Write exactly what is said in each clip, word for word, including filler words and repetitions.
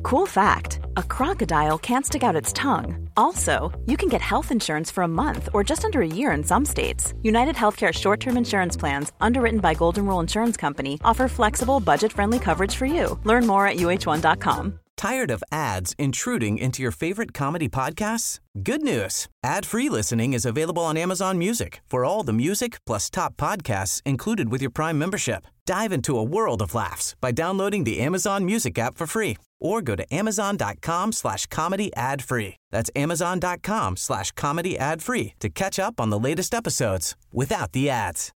Cool fact, a crocodile can't stick out its tongue. Also, you can get health insurance for a month or just under a year in some states. United Healthcare short-term insurance plans, underwritten by Golden Rule Insurance Company, offer flexible, budget-friendly coverage for you. Learn more at U H one dot com. Tired of ads intruding into your favorite comedy podcasts? Good news. Ad-free listening is available on Amazon Music for all the music plus top podcasts included with your Prime membership. Dive into a world of laughs by downloading the Amazon Music app for free or go to amazon.com slash comedy ad free. That's amazon.com slash comedy ad free to catch up on the latest episodes without the ads.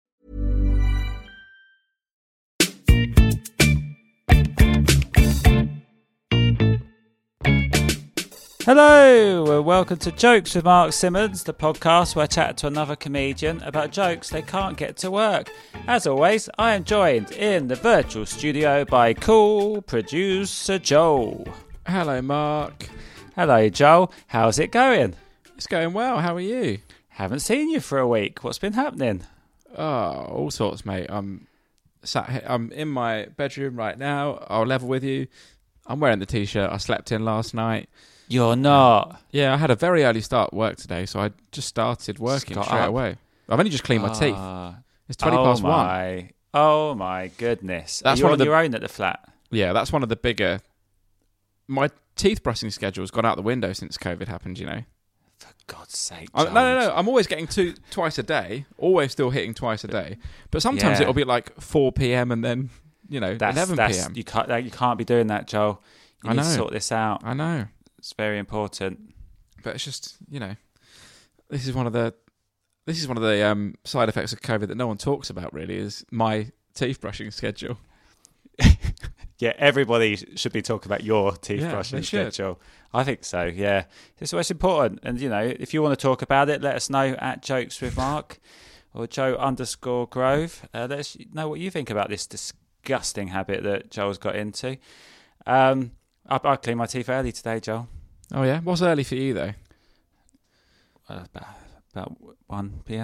Hello, and welcome to Jokes with Mark Simmons, the podcast where I chat to another comedian about jokes they can't get to work. As always, I am joined in the virtual studio by cool producer Joel. Hello, Mark. Hello, Joel. How's it going? It's going well. How are you? Haven't seen you for a week. What's been happening? Oh, all sorts, mate. I'm sat here, I'm in my bedroom right now. I'll level with you. I'm wearing the t-shirt I slept in last night. You're not. Yeah, I had a very early start work today, so I just started working Just got straight up. away. I've only just cleaned my teeth. Ah. It's twenty oh past my. one. Oh my goodness. That's Are you one on of the- your own at the flat? Yeah, that's one of the bigger... My teeth brushing schedule has gone out the window since COVID happened, you know. For God's sake, I, Joel. no, no, no. I'm always getting two twice a day. Always still hitting twice a day. But sometimes Yeah. it'll be like four p.m. and then, you know, That's, eleven that's, p.m. You can't, like, you can't be doing that, Joel. You I need to know. sort this out. I know. It's very important. But it's just, you know, this is one of the this is one of the um, side effects of COVID that no one talks about. Really, is my teeth brushing schedule. Yeah, everybody should be talking about your teeth Yeah, brushing they should. schedule. I think so. Yeah, it's always important. And you know, if you want to talk about it, let us know at Jokes with Mark or Joe underscore Grove. Uh, let us know what you think about this disgusting habit that Joel's got into. Um, I, I cleaned my teeth early today, Joel. Oh yeah, what's early for you though? Uh, about about one p.m.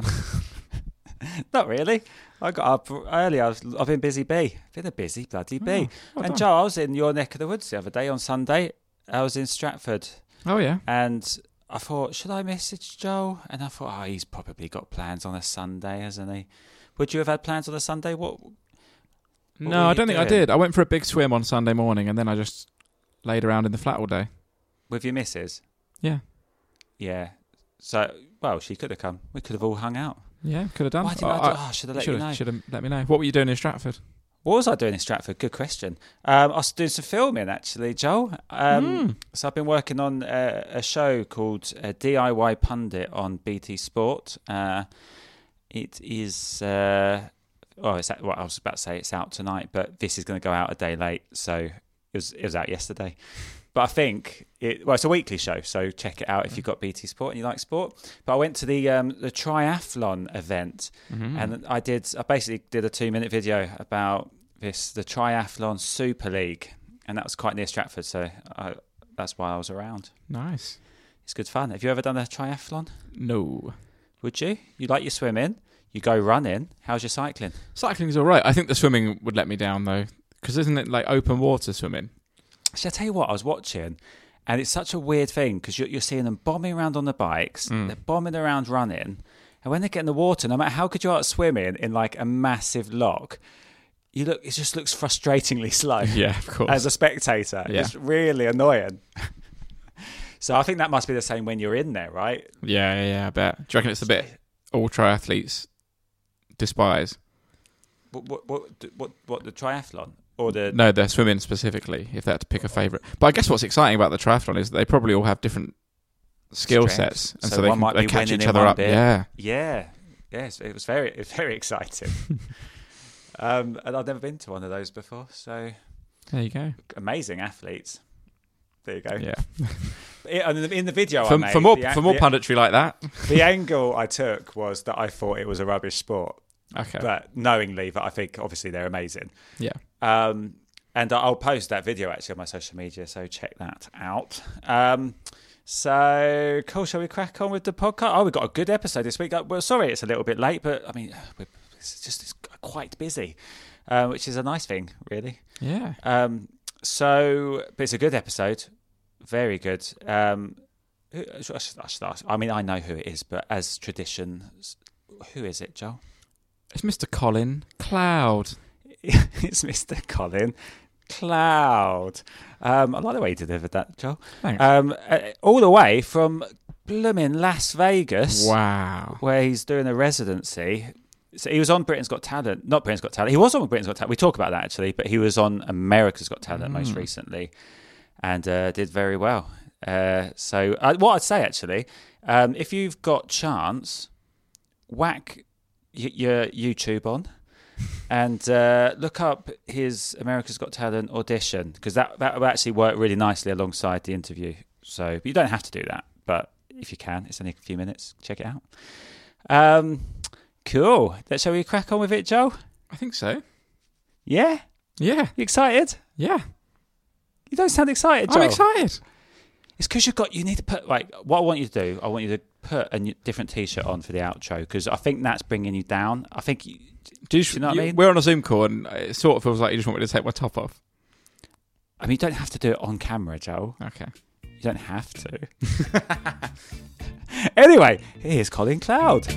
Not really. I got up early. I was, I've been busy bee. Been a busy bloody bee. Oh, well and done. Joe, I was in your neck of the woods the other day on Sunday. I was in Stratford, Oh yeah. and I thought, should I message Joe? And I thought, oh, he's probably got plans on a Sunday, hasn't he? Would you have had plans on a Sunday? What? what were No, I you don't think I doing? did. I went for a big swim on Sunday morning, and then I just laid around in the flat all day. With your missus? Yeah, Yeah. So, well, she could have come. We could have all hung out. yeah, could have done. Why didn't I, do? Oh, I should have let should you know. have, should have let me know. What were you doing in Stratford? What was I doing in Stratford? Good question. Um, I was doing some filming, actually, Joel. Um, So I've been working on a, a show called uh, D I Y Pundit on B T Sport. Uh, it is... Uh, oh, it's at, well, I was about to say it's out tonight, but this is going to go out a day late. So it was, it was out yesterday. But I think... It, well, it's a weekly show, so check it out if you've got B T Sport and you like sport. But I went to the um, the triathlon event, Mm-hmm. and I did. I basically did a two minute video about this, the Triathlon Super League, and that was quite near Stratford, so I, that's why I was around. Nice. It's good fun. Have you ever done a triathlon? No. Would you? You like your swimming? You go running. How's your cycling? Cycling's all right. I think the swimming would let me down though, because isn't it like open water swimming? Actually, I tell you what, I was watching, and it's such a weird thing because you're, you're seeing them bombing around on the bikes, Mm. they're bombing around running, and when they get in the water, no matter how good you are at swimming in like a massive lock, you look, it just looks frustratingly slow. Yeah, of course. As a spectator, Yeah. it's really annoying. So I think that must be the same when you're in there, right? Yeah, yeah, yeah, I bet. Do you reckon it's the bit all triathletes despise? What, what, what, what, what the triathlon or the? No, they're swimming specifically, if they had to pick a favourite. But I guess what's exciting about the triathlon is that they probably all have different skill Strengths. sets. And So so, they, one can, might they be catch winning each in other one up. bit. Yeah. Yeah, yes, it was very, it was very exciting. um, and I've never been to one of those before, so There you go. amazing athletes. There you go. Yeah. It- and in the- in the video I For, made, for more the, for more the, punditry like that. the angle I took was that I thought it was a rubbish sport, Okay. but knowingly that I think obviously they're amazing. Yeah. Um, and I'll post that video actually on my social media, so check that out. Um, so cool. Shall we crack on with the podcast? Oh, we've got a good episode this week. Uh, Well, sorry, it's a little bit late, but I mean, we're, it's just it's quite busy, uh, which is a nice thing, really. Yeah. Um, so, but it's a good episode. Very good. Um, who, I, should, I should ask. I mean, I know who it is, but as tradition, who is it, Joel? It's Mister Colin Cloud. It's Mister Colin Cloud. Um, I like the way you delivered that, Joel. Thanks. Um, uh, all the way from blooming Las Vegas. Wow. Where he's doing a residency. So he was on Britain's Got Talent. Not Britain's Got Talent. He was on Britain's Got Talent. We talk about that, actually. But he was on America's Got Talent mm. most recently and uh, did very well. Uh, so uh, what I'd say, actually, um, if you've got chance, whack y- your YouTube on and uh, look up his America's Got Talent audition, because that, that will actually work really nicely alongside the interview. So but you don't have to do that, but if you can, it's only a few minutes. Check it out. Um, cool. Let's, shall we crack on with it, Joe? I think so. Yeah? Yeah. You excited? Yeah. You don't sound excited, Joe. I'm excited. It's because you've got, you need to put, like, what I want you to do, I want you to put a new, different T-shirt on for the outro, because I think that's bringing you down. I think, you, do you, do you know what you, I mean? We're on a Zoom call, and it sort of feels like you just want me to take my top off. I mean, you don't have to do it on camera, Joel. Okay. You don't have to. Anyway, here's Colin Cloud.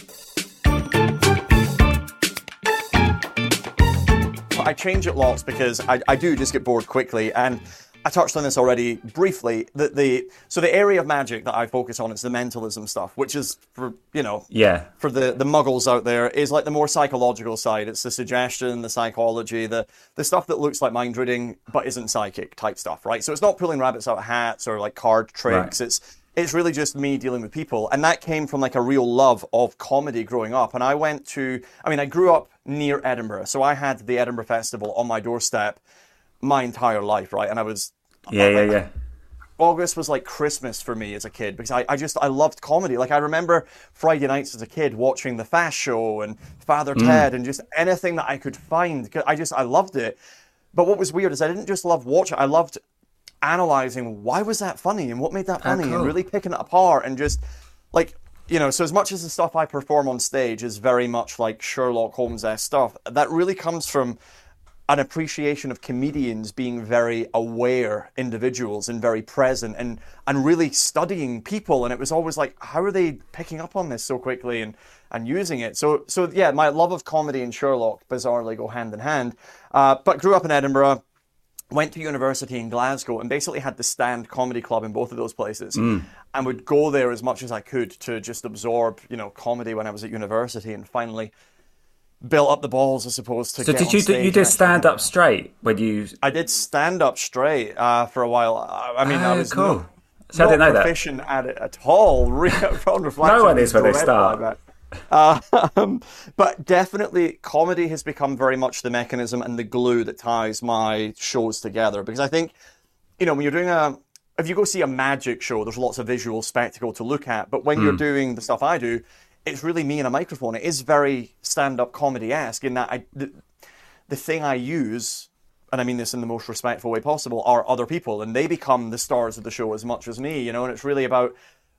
I change it lots because I, I do just get bored quickly, and I touched on this already briefly. That the so the area of magic that I focus on is the mentalism stuff, which is for you know yeah for the the muggles out there is like the more psychological side. It's the suggestion, the psychology, the the stuff that looks like mind reading but isn't psychic type stuff, right? So it's not pulling rabbits out of hats or like card tricks. Right. It's it's really just me dealing with people, and that came from like a real love of comedy growing up. And I went to, I mean, I grew up near Edinburgh, so I had the Edinburgh Festival on my doorstep my entire life, right? And I was yeah yeah yeah August was like Christmas for me as a kid, because I, I just I loved comedy. Like I remember Friday nights as a kid watching The Fast Show and Father mm. Ted and just anything that I could find. I just I loved it. But what was weird is I didn't just love watching. I loved analyzing why was that funny and what made that funny, oh, cool. and really picking it apart and just like, you know, so as much as the stuff I perform on stage is very much like Sherlock Holmes-esque stuff, that really comes from an appreciation of comedians being very aware individuals and very present and and really studying people. And it was always like, how are they picking up on this so quickly and and using it? So so yeah, my love of comedy and Sherlock bizarrely go hand in hand. Uh, but grew up in Edinburgh, went to university in Glasgow, and basically had the Stand Comedy Club in both of those places, mm. and would go there as much as I could to just absorb, you know, comedy when I was at university, and finally built up the balls, I suppose, to so get did on you stage. you did stand up straight when you? I did stand up straight uh, for a while. I mean, oh, I was cool. not, so I didn't know proficient that. at it at all. On reflection, no one is when they start. Uh, um, but definitely comedy has become very much the mechanism and the glue that ties my shows together, because I think, you know, when you're doing a, if you go see a magic show, there's lots of visual spectacle to look at, but when mm. you're doing the stuff I do, it's really me and a microphone. It is very stand-up comedy-esque in that I, the, the thing I use, and I mean this in the most respectful way possible, are other people, and they become the stars of the show as much as me, you know, and it's really about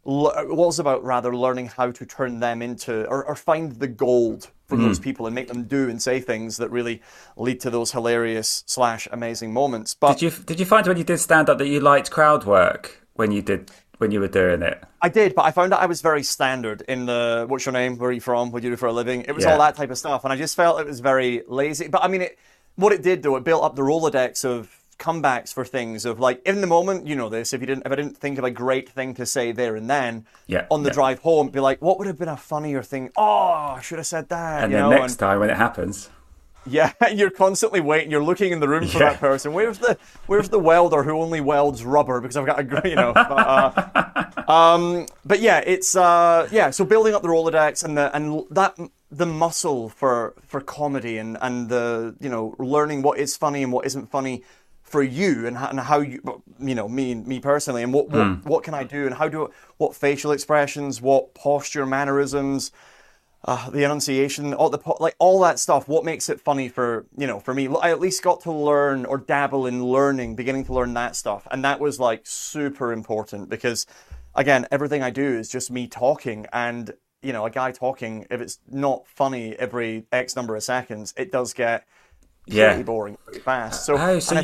it was about rather learning how to turn them into, or, or find the gold for mm. those people and make them do and say things that really lead to those hilarious slash amazing moments. But did you did you find when you did stand up that you liked crowd work when you did when you were doing it? I did, but I found out I was very standard in the what's your name, where are you from, what do you do for a living? It was yeah. all that type of stuff, and I just felt it was very lazy. But I mean, it, what it did though, it built up the Rolodex of comebacks for things of like in the moment, you know this, if you didn't if I didn't think of a great thing to say there and then yeah, on the yeah. drive home, be like, what would have been a funnier thing? Oh, I should have said that. And you then know? next and, time when it happens, yeah, you're constantly waiting, you're looking in the room for yeah. that person. Where's the where's the welder who only welds rubber, because I've got a great, you know. But, uh, um, but yeah, it's uh, yeah. So building up the Rolodex and the and that the muscle for for comedy and and the you know learning what is funny and what isn't funny for you, and how, and how you, you know, me me personally, and what, what mm. what can I do, and how do what facial expressions, what posture, mannerisms, uh, the enunciation, all the like all that stuff. What makes it funny for you know for me? I at least got to learn or dabble in learning, beginning to learn that stuff, and that was like super important, because again, everything I do is just me talking, and you know, a guy talking, if it's not funny every X number of seconds, it does get yeah pretty boring pretty fast. So, oh, so and you, I think.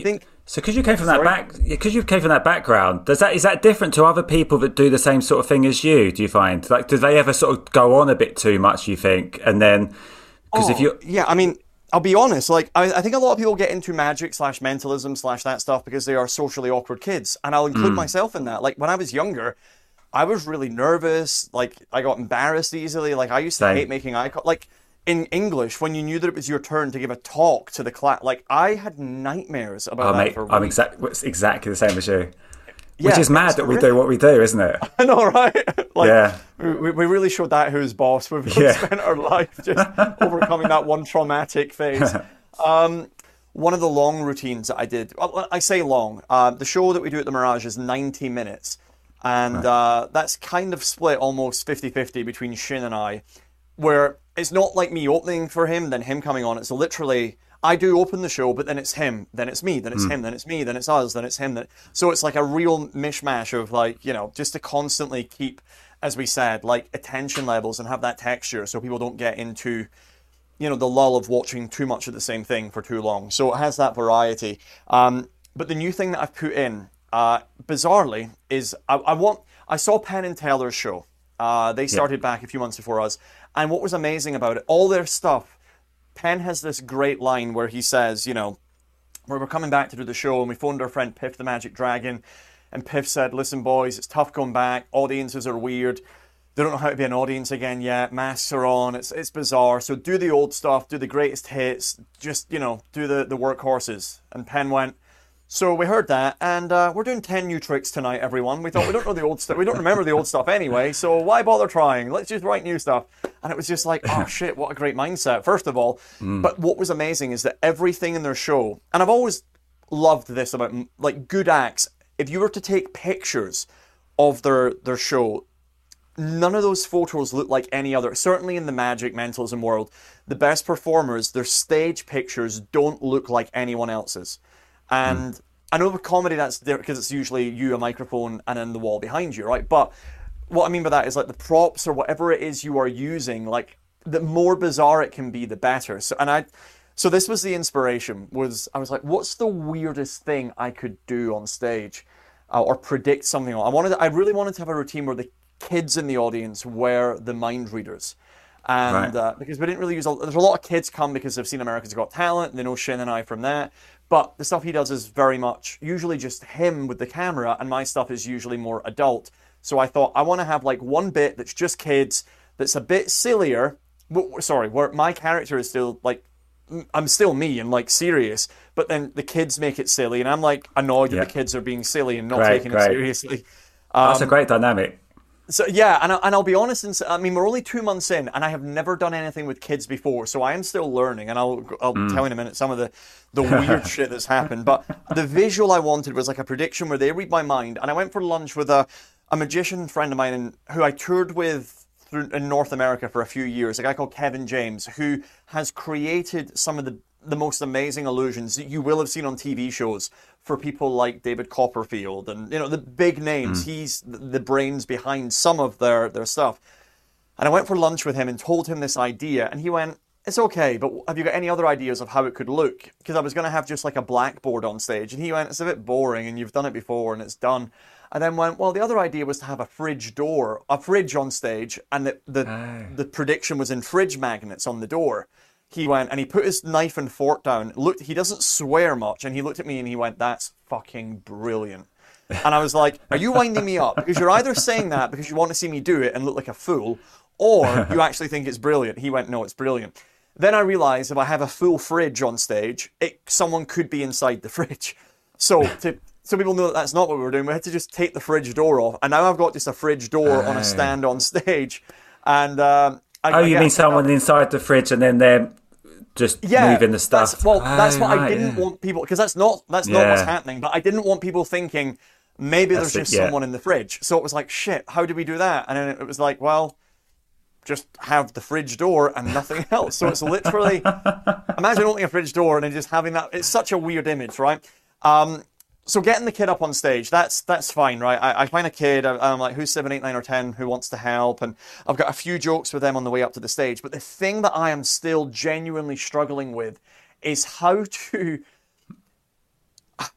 So, because you came from Sorry? that back, because you came from that background, does that is that different to other people that do the same sort of thing as you? Do you find like do they ever sort of go on a bit too much? You think, and then because oh, if you, yeah, I mean, I'll be honest. Like, I, I think a lot of people get into magic slash mentalism slash that stuff because they are socially awkward kids, and I'll include mm. myself in that. Like when I was younger, I was really nervous. Like I got embarrassed easily. Like I used to same. hate making eye contact. Like. In English, when you knew that it was your turn to give a talk to the class, like I had nightmares about oh, that mate, for I'm weeks. exactly exactly the same as you. Yeah, Which is mad that we do what we do, isn't it? I know, right? Like, yeah. We, we really showed that who's boss. We've really yeah. spent our life just overcoming that one traumatic phase. Um, one of the long routines that I did, well, I say long, uh, the show that we do at the Mirage is ninety minutes. And right. uh, that's kind of split almost fifty-fifty between Shin and I, where it's not like me opening for him, then him coming on. It's literally, I do open the show, but then it's him, then it's me, then it's mm. him, then it's me, then it's us, then it's him. Then... So it's like a real mishmash of like, you know, just to constantly keep, as we said, like attention levels and have that texture so people don't get into, you know, the lull of watching too much of the same thing for too long. So it has that variety. Um, but the new thing that I've put in, uh, bizarrely, is I, I want, I saw Penn and Teller's show. Uh, they started yeah. back a few months before us. And what was amazing about it, all their stuff, Penn has this great line where he says, you know, we were coming back to do the show and we phoned our friend Piff the Magic Dragon. And Piff said, listen, boys, it's tough going back. Audiences are weird. They don't know how to be an audience again yet. Masks are on. It's it's bizarre. So do the old stuff. Do the greatest hits. Just, you know, do the, the workhorses. And Penn went, so we heard that, and uh, we're doing ten new tricks tonight, everyone. We thought, we don't know the old stuff. We don't remember the old stuff anyway, so why bother trying? Let's just write new stuff. And it was just like, oh, shit, what a great mindset, first of all. Mm. But what was amazing is that everything in their show, and I've always loved this about, like, good acts, if you were to take pictures of their, their show, none of those photos look like any other. Certainly in the magic mentalism world, the best performers, their stage pictures don't look like anyone else's. And mm. I know with comedy that's different because it's usually you, a microphone, and then the wall behind you, right? But what I mean by that is like the props or whatever it is you are using, like the more bizarre it can be, the better. So and I, so this was the inspiration. Was I was like, what's the weirdest thing I could do on stage, uh, or predict something on? I wanted, I really wanted to have a routine where the kids in the audience were the mind readers. And right. uh, because we didn't really use, a, there's a lot of kids come because they've seen America's Got Talent, and they know Shin and I from that. But the stuff he does is very much usually just him with the camera, and my stuff is usually more adult. So I thought I want to have like one bit that's just kids, that's a bit sillier. W- sorry, where my character is still like, I'm still me and like serious, but then the kids make it silly, and I'm like annoyed yeah. that the kids are being silly and not great, taking great. it seriously. Um, that's a great dynamic. So yeah, and, I, and I'll be honest, and I mean, we're only two months in, and I have never done anything with kids before, so I am still learning, and I'll I'll mm. tell you in a minute some of the, the weird shit that's happened. But the visual I wanted was like a prediction where they read my mind, and I went for lunch with a, a magician friend of mine in, who I toured with through, in North America for a few years, a guy called Kevin James, who has created some of the, the most amazing illusions that you will have seen on T V shows for people like David Copperfield and, you know, the big names. Mm. He's the brains behind some of their, their stuff. And I went for lunch with him and told him this idea, and he went, it's okay, but have you got any other ideas of how it could look? Because I was going to have just like a blackboard on stage, and he went, it's a bit boring, and you've done it before, and it's done. I then went, well, the other idea was to have a fridge door, a fridge on stage, and the the, oh. the prediction was in fridge magnets on the door. He went, and he put his knife and fork down, looked, he doesn't swear much, and he looked at me and he went, that's fucking brilliant. And I was like, are you winding me up? Because you're either saying that because you want to see me do it and look like a fool, or you actually think it's brilliant. He went, no, it's brilliant. Then I realized if I have a full fridge on stage, it, someone could be inside the fridge. So to so people know that that's not what we were doing. We had to just take the fridge door off, and now I've got just a fridge door oh. on a stand on stage. And um, I, oh, you I mean someone inside the fridge and then they're just yeah, moving the stuff? That's, well, that's oh, what right, I didn't yeah. want people, because that's not that's yeah. not what's happening. But I didn't want people thinking maybe that's there's just it, yeah. someone in the fridge. So it was like, shit, how do we do that? And then it was like, well, just have the fridge door and nothing else. So it's literally, imagine opening a fridge door and then just having that. It's such a weird image, right? Um, so getting the kid up on stage, that's that's fine, right? I, I find a kid, I, I'm like, who's seven, eight, nine, or ten, who wants to help? And I've got a few jokes with them on the way up to the stage. But the thing that I am still genuinely struggling with is how to...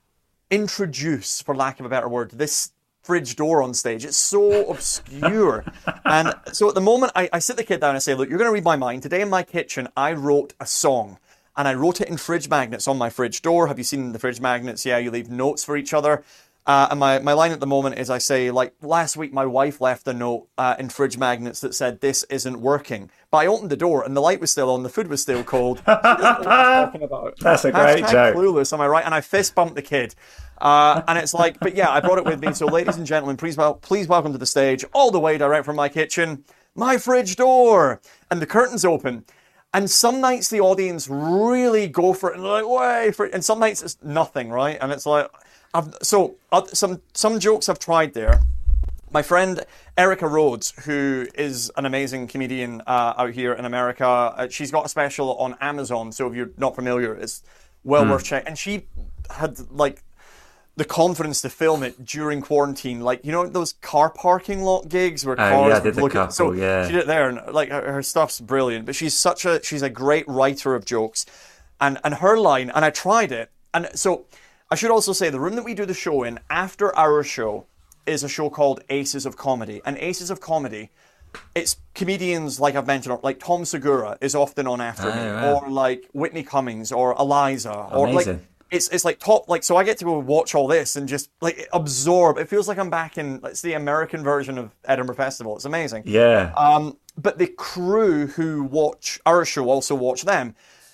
introduce, for lack of a better word, this fridge door on stage. It's so obscure. And so at the moment, I, I sit the kid down and I say, look, you're going to read my mind. Today in my kitchen, I wrote a song. And I wrote it in fridge magnets on my fridge door. Have you seen the fridge magnets? Yeah, you leave notes for each other. Uh, and my, my line at the moment is I say, like, last week my wife left a note uh, in fridge magnets that said, this isn't working. But I opened the door and the light was still on, the food was still cold. She doesn't know what I'm talking about. That's a great Hashtag joke. Clueless, am I right? And I fist bumped the kid. Uh, and it's like, but yeah, I brought it with me. So ladies and gentlemen, please, wel- please welcome to the stage, all the way direct from my kitchen, my fridge door. And the curtains open. And some nights the audience really go for it and they're like, way for it. And some nights it's nothing, right? And it's like, I've, so uh, some some jokes I've tried there. My friend Erica Rhodes, who is an amazing comedian uh, out here in America, uh, she's got a special on Amazon. So if you're not familiar, it's well mm. worth checking. And she had like the confidence to film it during quarantine, like, you know, those car parking lot gigs where oh, cars yeah, I did the look couple, at, so yeah. she did it there, and like her, her stuff's brilliant. But she's such a she's a great writer of jokes, and and her line, and I tried it, and so I should also say the room that we do the show in after our show is a show called Aces of Comedy, and Aces of Comedy, it's comedians like I've mentioned, like Tom Segura is often on after oh, me, wow. or like Whitney Cummings, or Eliza, or Amazing. like. It's it's like top, like, so I get to go watch all this and just, like, absorb. It feels like I'm back in, it's the American version of Edinburgh Festival. It's amazing. Yeah. Um, but the crew who watch our show also watch them.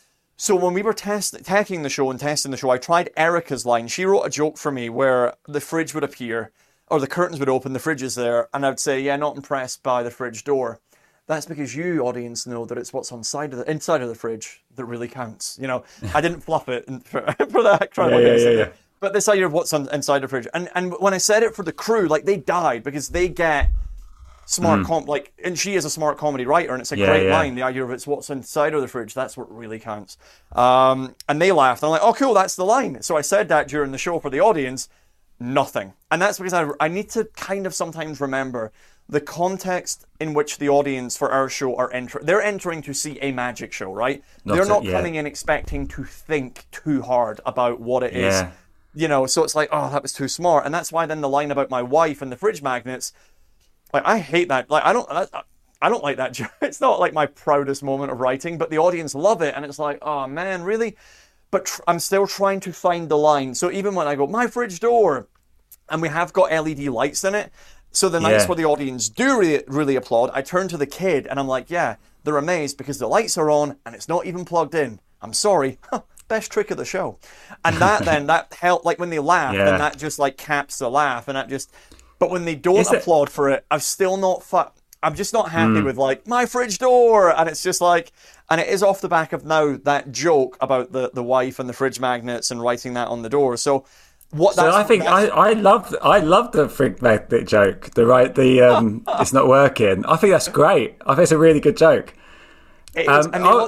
So when we were test, taking the show and testing the show, I tried Erica's line. She wrote a joke for me where the fridge would appear, or the curtains would open, the fridge is there, and I'd say, yeah, not impressed by the fridge door. That's because you, audience, know that it's what's on side of the inside of the fridge that really counts. You know, I didn't fluff it for, for that crowd. Yeah, yeah, yeah, yeah. But this idea of what's on, inside the fridge, and and when I said it for the crew, like, they died because they get smart Mm. com like, and she is a smart comedy writer, and it's a Yeah, great yeah. line. The idea of it's what's inside of the fridge, that's what really counts. Um, and they laughed. I'm like, oh, cool, that's the line. So I said that during the show for the audience. Nothing, and that's because I I need to kind of sometimes remember the context in which the audience for our show are entering. They're entering to see a magic show, right? Not They're to- not yeah. coming in expecting to think too hard about what it is. Yeah. You know, so it's like, oh, that was too smart. And that's why then the line about my wife and the fridge magnets, like, I hate that. Like, I don't, I, I don't like that joke. It's not like my proudest moment of writing, but the audience love it. And it's like, oh man, really? But tr- I'm still trying to find the line. So even when I go, my fridge door, and we have got L E D lights in it, so the nights Yeah. where the audience do really, really applaud, I turn to the kid and I'm like, yeah, they're amazed because the lights are on and it's not even plugged in. I'm sorry. Best trick of the show. And that then, that helped, like when they laugh, Yeah. then that just like caps the laugh, and that just, but when they don't Is it- applaud for it, I'm still not, fu- I'm just not happy Hmm. with like, my fridge door. And it's just like, and it is off the back of now that joke about the, the wife and the fridge magnets and writing that on the door. So, What, So that's, I think I, that's- I love I love the fridge magnet joke. The right the um it's not working. I think that's great. I think it's a really good joke. it is, Um, and the oh, au-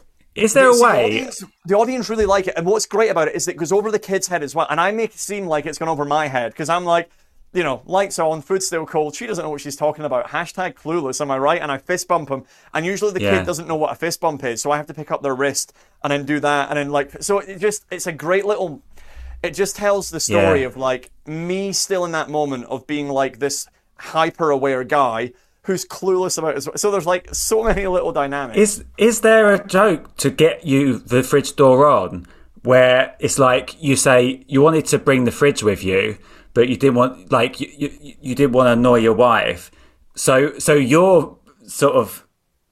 Is there a See, the way? audience, the audience really like it, and what's great about it is it goes over the kid's head as well, and I make it seem like it's gone over my head because I'm like, you know, lights on, food's still cold. She doesn't know what she's talking about. Hashtag clueless, am I right? And I fist bump him, and usually the Yeah. kid doesn't know what a fist bump is, so I have to pick up their wrist and then do that, and then like, so it just it's a great little. It just tells the story Yeah. of like me still in that moment of being like this hyper aware guy who's clueless about his. So there's like so many little dynamics. Is is there a joke to get you the fridge door on where it's like you say you wanted to bring the fridge with you, but you didn't want like you you, you didn't want to annoy your wife, so so you're sort of.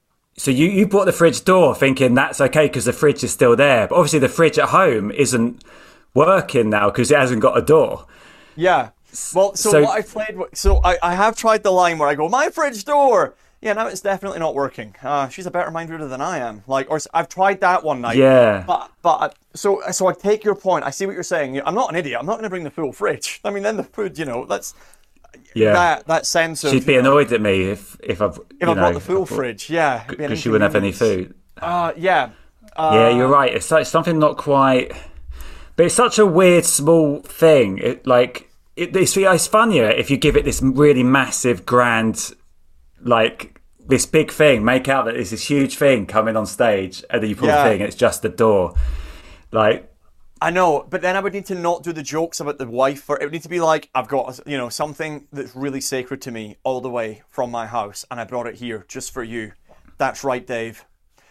So you, you bought the fridge door thinking that's okay because the fridge is still there, but obviously the fridge at home isn't working now because it hasn't got a door. Yeah. Well, so, So- what I played, with- so I, I have tried the line where I go, my fridge door. Yeah, now it's definitely not working. Uh, she's a better mind reader than I am. Like, or s- I've tried that one night. Yeah. But but I- so so I take your point. I see what you're saying. I'm not an idiot. I'm not going to bring the full fridge. I mean, then the food, you know, that's Yeah, that that sense of. she'd be you know, annoyed at me if if I've if I brought the full fridge. Yeah, it'd be an because she wouldn't have any inconvenience. food. Uh, yeah. Uh, Yeah, you're right. It's like something not quite, but it's such a weird small thing. It like it, it's, it's funnier if you give it this really massive, grand, like this big thing. Make out that it's this huge thing coming on stage, and then you pull Yeah. the thing, and it's just the door. Like I know, but then I would need to not do the jokes about the wife. Or it would need to be like, I've got, you know, something that's really sacred to me all the way from my house, and I brought it here just for you. That's right, Dave.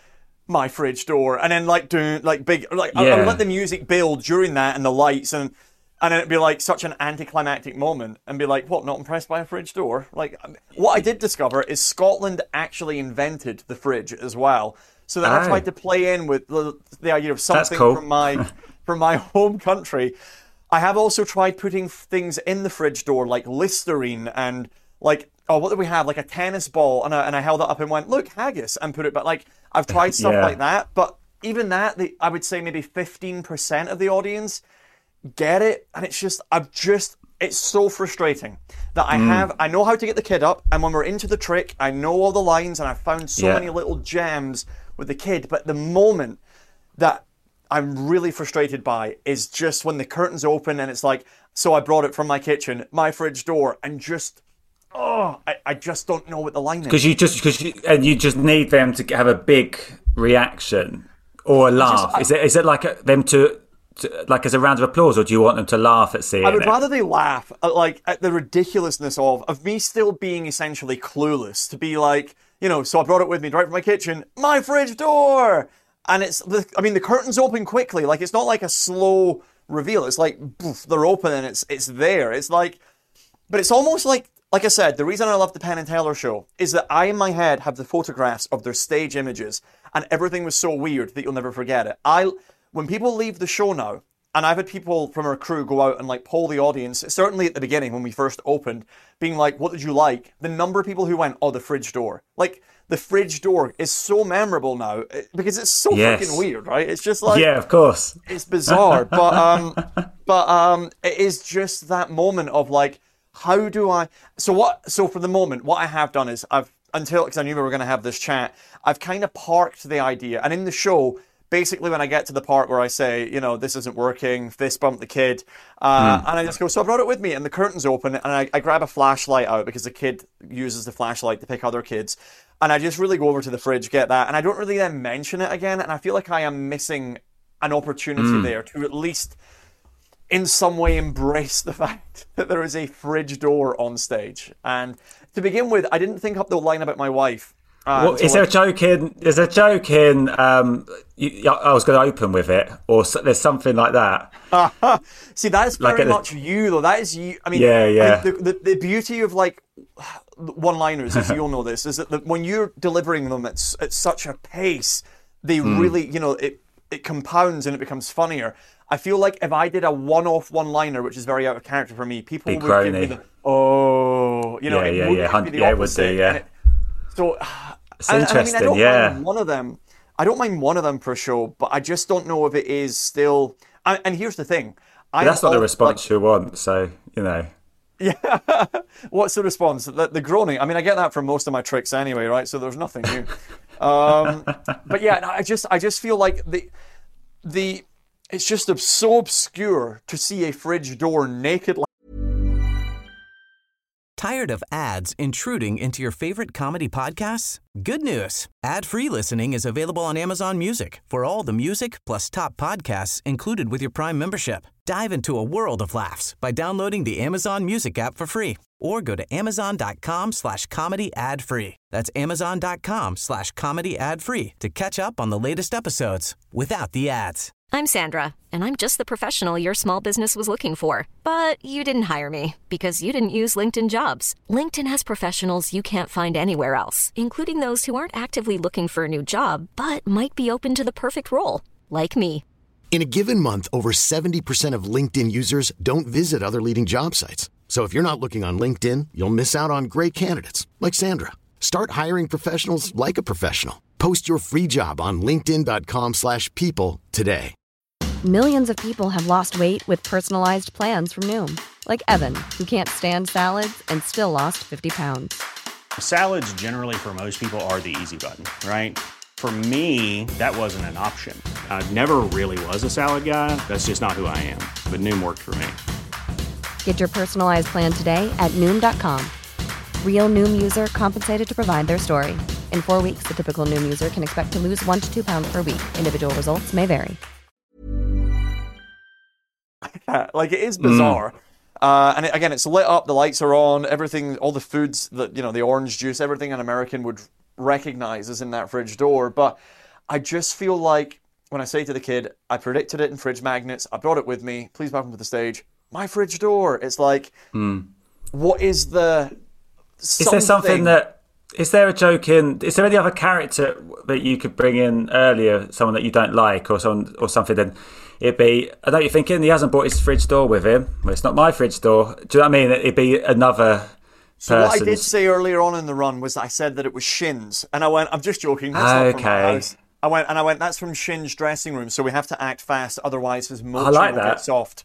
My fridge door. And then like doing like big, like yeah. I, I would let the music build during that and the lights, and and then it'd be like such an anticlimactic moment and be like, what, not impressed by a fridge door? Like, what I did discover is Scotland actually invented the fridge as well. So then oh. I tried to play in with the, the idea of something cool. from my from my home country. I have also tried putting things in the fridge door like Listerine and like, oh, what do we have? Like a tennis ball, and I, and I held it up and went, look, haggis, and put it back. Like, I've tried stuff yeah. like that, but even that, the, I would say maybe fifteen percent of the audience get it, and it's just, I've just, it's so frustrating that I mm. have, I know how to get the kid up, and when we're into the trick, I know all the lines, and I've found so yeah. many little gems with the kid, but the moment that I'm really frustrated by is just when the curtains open, and it's like, so I brought it from my kitchen, my fridge door, and just... Oh, I, I just don't know what the line is. Because you just because you and you just need them to have a big reaction or a laugh. Just, I, is it is it like a, them to, to like as a round of applause, or do you want them to laugh at seeing it? I would it? rather they laugh at, like at the ridiculousness of of me still being essentially clueless. To be like, you know, so I brought it with me right from my kitchen, my fridge door, and it's the I mean the curtains open quickly. Like it's not like a slow reveal. It's like poof, they're open and it's it's there. It's like, but it's almost like. Like I said, the reason I love the Penn and Teller show is that I, in my head, have the photographs of their stage images, and everything was so weird that you'll never forget it. I, when people leave the show now, and I've had people from our crew go out and like poll the audience, certainly at the beginning when we first opened, being like, what did you like? The number of people who went, oh, the fridge door. Like, the fridge door is so memorable now because it's so yes. freaking weird, right? It's just like... Yeah, of course. It's bizarre, but um, but um, it is just that moment of like, how do I... So what? So for the moment, what I have done is I've, until, because I knew we were going to have this chat, I've kind of parked the idea. And in the show, basically when I get to the part where I say, you know, this isn't working, fist bump the kid, uh, mm. and I just go, so I brought it with me, and the curtain's open, and I, I grab a flashlight out because the kid uses the flashlight to pick other kids. And I just really go over to the fridge, get that, and I don't really then mention it again, and I feel like I am missing an opportunity mm. there to at least... in some way embrace the fact that there is a fridge door on stage. And to begin with, I didn't think up the line about my wife. Uh, well, is there I... a joke in, is there a joke in, um, you, I was going to open with it, or so, there's something like that? See, that is very like much the... you, though. That is you. I mean, yeah, yeah. I mean, the, the, the beauty of, like, one-liners, as you'll know this, is that the, when you're delivering them at, at such a pace, they mm. really, you know, it, it compounds and it becomes funnier. I feel like if I did a one-off one-liner, which is very out of character for me, people Big would crony. give me the, oh, you know, yeah, it yeah, would yeah. be the yeah, opposite. It would do, yeah. It, so, it's I, interesting, I mean, I don't yeah. mind one of them. I don't mind one of them per show, but I just don't know if it is still... And, and here's the thing. But that's not the response like, you want, so, you know. Yeah. What's the response? The, the groaning. I mean, I get that from most of my tricks anyway, right? So there's nothing new. um, but yeah, I just I just feel like the the... It's just so obscure to see a fridge door naked. Tired of ads intruding into your favorite comedy podcasts? Good news. Ad-free listening is available on Amazon Music for all the music plus top podcasts included with your Prime membership. Dive into a world of laughs by downloading the Amazon Music app for free or go to amazon.com slash comedy ad free. That's amazon.com slash comedy ad free to catch up on the latest episodes without the ads. I'm Sandra, and I'm just the professional your small business was looking for. But you didn't hire me because you didn't use LinkedIn Jobs. LinkedIn has professionals you can't find anywhere else, including those who aren't actively looking for a new job, but might be open to the perfect role, like me. In a given month, over seventy percent of LinkedIn users don't visit other leading job sites. So if you're not looking on LinkedIn, you'll miss out on great candidates, like Sandra. Start hiring professionals like a professional. Post your free job on linkedin.com slash people today. Millions of people have lost weight with personalized plans from Noom. Like Evan, who can't stand salads and still lost fifty pounds. Salads generally for most people are the easy button, right? For me, that wasn't an option. I never really was a salad guy. That's just not who I am. But Noom worked for me. Get your personalized plan today at Noom dot com. Real Noom user compensated to provide their story. In four weeks, the typical Noom user can expect to lose one to two pounds per week. Individual results may vary. that. Like, it is bizarre. Mm. Uh, and it, again, it's lit up, the lights are on, everything, all the foods, that you know, the orange juice, everything an American would recognize is in that fridge door. But I just feel like when I say to the kid, I predicted it in Fridge Magnets, I brought it with me, please welcome to the stage, my fridge door. It's like, mm. what is the... Something? Is there something that... Is there a joke in... Is there any other character that you could bring in earlier, someone that you don't like or someone or something, then it'd be... I know what you're thinking, he hasn't brought his fridge door with him. Well, it's not my fridge door. Do you know what I mean? It'd be another... So person's... what I did say earlier on in the run was that I said that it was Shin's. And I went, I'm just joking, that's not from my house. I went, and I went, that's from Shin's dressing room, so we have to act fast, otherwise his mochi like will that. get soft.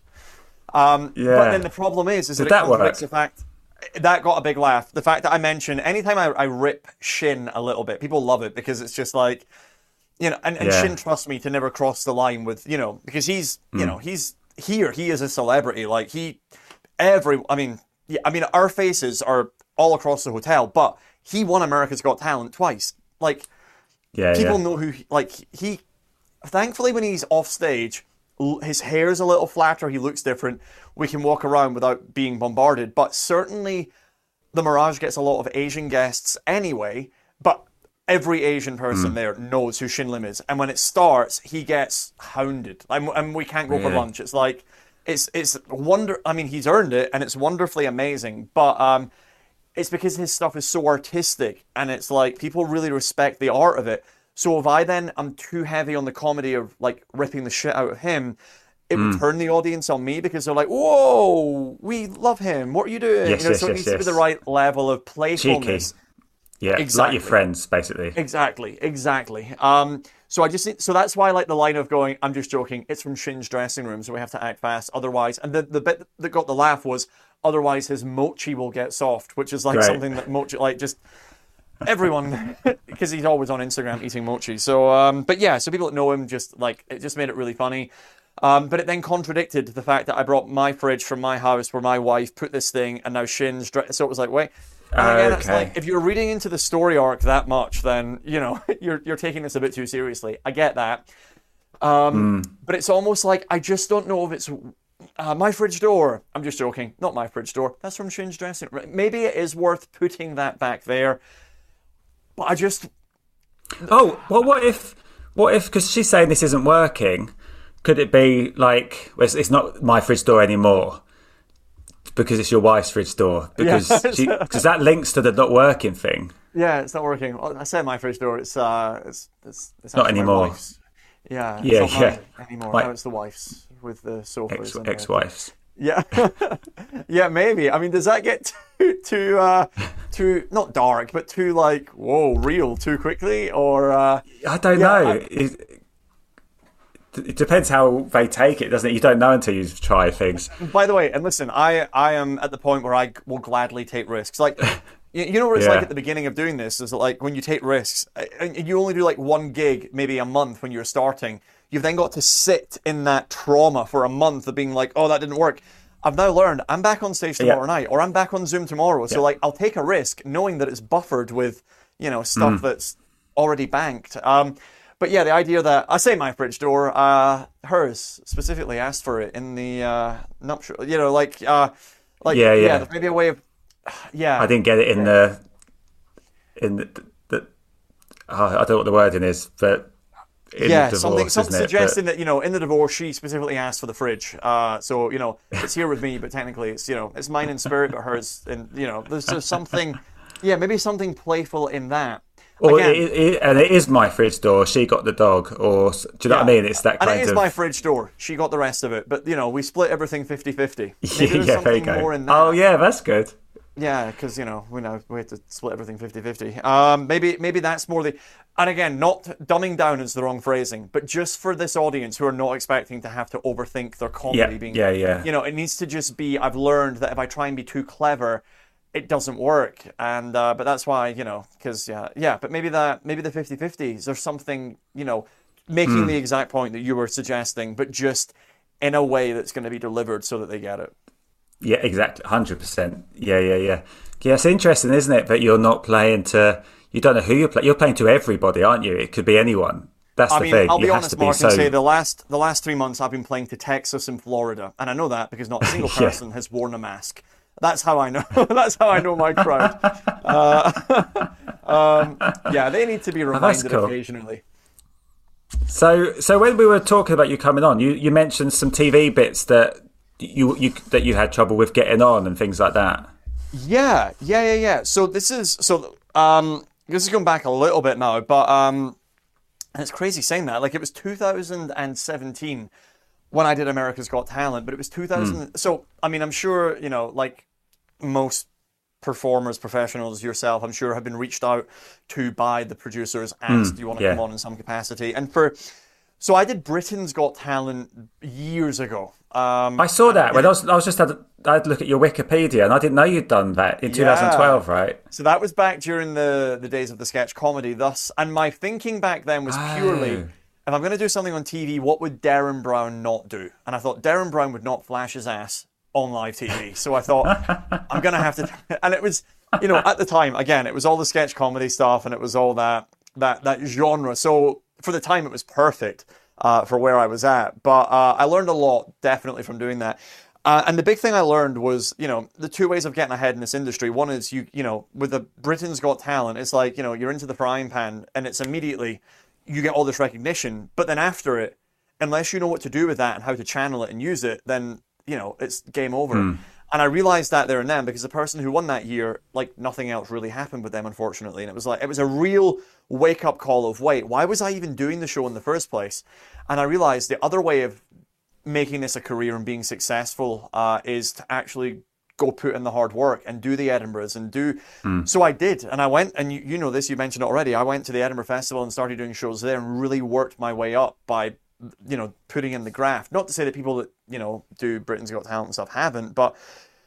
Um, yeah. But then the problem is, is Did that, that it contradicts work? the fact... That got a big laugh. The fact that I mentioned, anytime I, I rip Shin a little bit, people love it because it's just like, you know, and, and yeah. Shin trusts me to never cross the line with, you know, because he's, mm. you know, he's here, he is a celebrity. Like, he, every, I mean, yeah, I mean, our faces are all across the hotel, but he won America's Got Talent twice. Like, yeah, people yeah. know who, he, like, he, thankfully when he's off stage, his hair's a little flatter, he looks different, we can walk around without being bombarded, but certainly the Mirage gets a lot of Asian guests anyway, but every Asian person mm. there knows who Shin Lim is, and when it starts, he gets hounded, and, and we can't go really? for lunch. It's like, it's it's wonder, I mean, he's earned it, and it's wonderfully amazing, but um, it's because his stuff is so artistic, and it's like, people really respect the art of it. So if I then am too heavy on the comedy of like ripping the shit out of him, it mm. would turn the audience on me because they're like, whoa, we love him. What are you doing? Yes, you know, yes, so it yes, needs yes. to be the right level of playfulness. Cheeky. Yeah, exactly. Like your friends, basically. Exactly, exactly. Um, so I just so that's why I like the line of going, I'm just joking, it's from Shin's dressing room, so we have to act fast. Otherwise, and the, the bit that got the laugh was, otherwise his mochi will get soft, which is like right. something that mochi, like just... Everyone, because he's always on Instagram eating mochi. So, um, but yeah, so people that know him just like, it just made it really funny. Um, but it then contradicted the fact that I brought my fridge from my house where my wife put this thing, and now Shin's. Dre- so it was like, wait. And again, okay. it's like, if you're reading into the story arc that much, then you know you're you're taking this a bit too seriously. I get that, um, mm. but it's almost like I just don't know if it's. Uh, my fridge door. I'm just joking. Not my fridge door. That's from Shin's dressing room. Maybe it is worth putting that back there. But I just... Oh, well, what if... What if... Because she's saying this isn't working. Could it be like... Well, it's, it's not my fridge door anymore because it's your wife's fridge door. Because yeah, she, cause that links to the not working thing. Yeah, it's not working. I said my fridge door. It's uh, it's it's, it's not anymore. My wife's. Yeah, it's yeah, not yeah. Mine anymore. My, no, it's the wife's with the sofas. Ex, ex-wife's. Yeah, yeah, maybe. I mean, does that get too, too, uh, too not dark, but too like whoa, real too quickly? Or uh, I don't yeah, know. I, it, it depends how they take it, doesn't it? You don't know until you try things. By the way, and listen, I I am at the point where I will gladly take risks. Like, you, you know what it's yeah. like at the beginning of doing this is that, like, when you take risks, and you only do like one gig maybe a month when you're starting. You've then got to sit in that trauma for a month of being like, oh, that didn't work. I've now learned I'm back on stage tomorrow yeah. night, or I'm back on Zoom tomorrow. So, yeah. like, I'll take a risk knowing that it's buffered with, you know, stuff mm. that's already banked. Um, but yeah, the idea that, I say my fridge door, uh, hers specifically asked for it in the uh, nuptial, you know, like, uh, like yeah, yeah. yeah, maybe a way of, yeah. I didn't get it in yeah. the, in the, the oh, I don't know what the wording is, but... In yeah, divorce, something, something suggesting but... that, you know, in the divorce, she specifically asked for the fridge. Uh, so, you know, it's here with me, but technically it's, you know, it's mine in spirit, but hers, and, you know, there's just something, yeah, maybe something playful in that. Or Again, it, it, and it is my fridge door, she got the dog, or, do you know yeah. what I mean? It's that kind of... And it is of... my fridge door, she got the rest of it, but, you know, we split everything fifty-fifty. Maybe yeah, there's there something you go. more in that. Oh, yeah, that's good. Yeah, because, you know, we know we had to split everything fifty-fifty. Um, maybe maybe that's more the... And again, not dumbing down is the wrong phrasing, but just for this audience who are not expecting to have to overthink their comedy yeah, being... Yeah, yeah. You know, it needs to just be, I've learned that if I try and be too clever, it doesn't work. And uh, but that's why, you know, because, yeah, yeah, but maybe that, maybe the fifty-fifties or something, you know, making mm. the exact point that you were suggesting, but just in a way that's going to be delivered so that they get it. Yeah, exactly. one hundred percent. Yeah, yeah, yeah. Yeah, it's interesting, isn't it? That you're not playing to... You don't know who you're playing. You're playing to everybody, aren't you? It could be anyone. That's I the mean, thing. I'll be You have honest, to be Mark, so... and say the last the last three months I've been playing to Texas and Florida, and I know that because not a single Yeah. person has worn a mask. That's how I know. That's how I know my crowd. Uh, um, yeah, they need to be reminded cool. occasionally. So, so when we were talking about you coming on, you, you mentioned some T V bits that you you that you had trouble with getting on and things like that. Yeah, yeah, yeah, yeah. So this is so. Um, this is going back a little bit now, but um, it's crazy saying that. Like it was two thousand seventeen when I did America's Got Talent, but it was two thousand. Mm. So I mean, I'm sure you know, like most performers, professionals, yourself, I'm sure have been reached out to by the producers, asked, Mm, do you want to yeah. come on in some capacity? And for, so I did Britain's Got Talent years ago. Um, I saw that when I was I was just had I had a look at your Wikipedia and I didn't know you'd done that in Yeah. twenty twelve, right? So that was back during the, the days of the sketch comedy. Thus, and my thinking back then was purely, Oh. if I'm going to do something on T V, what would Derren Brown not do? And I thought Derren Brown would not flash his ass on live T V. So I thought, I'm going to have to... And it was, you know, at the time, again, it was all the sketch comedy stuff and it was all that that that genre. So for the time, it was perfect uh, for where I was at. But uh, I learned a lot, definitely, from doing that. Uh, and the big thing I learned was, you know, the two ways of getting ahead in this industry. One is, you you know, with the Britain's Got Talent, it's like, you know, you're into the frying pan and it's immediately, you get all this recognition. But then after it, unless you know what to do with that and how to channel it and use it, then, you know, it's game over. Mm. And I realized that there and then because the person who won that year, like nothing else really happened with them, unfortunately. And it was like, it was a real wake up call of, wait, why was I even doing the show in the first place? And I realized the other way of making this a career and being successful uh, is to actually go put in the hard work and do the Edinburghs and do. Mm. So I did. And I went, and you, you know this, you mentioned it already. I went to the Edinburgh Festival and started doing shows there and really worked my way up by, you know, putting in the graft. Not to say that people that, you know, do Britain's Got Talent and stuff haven't, but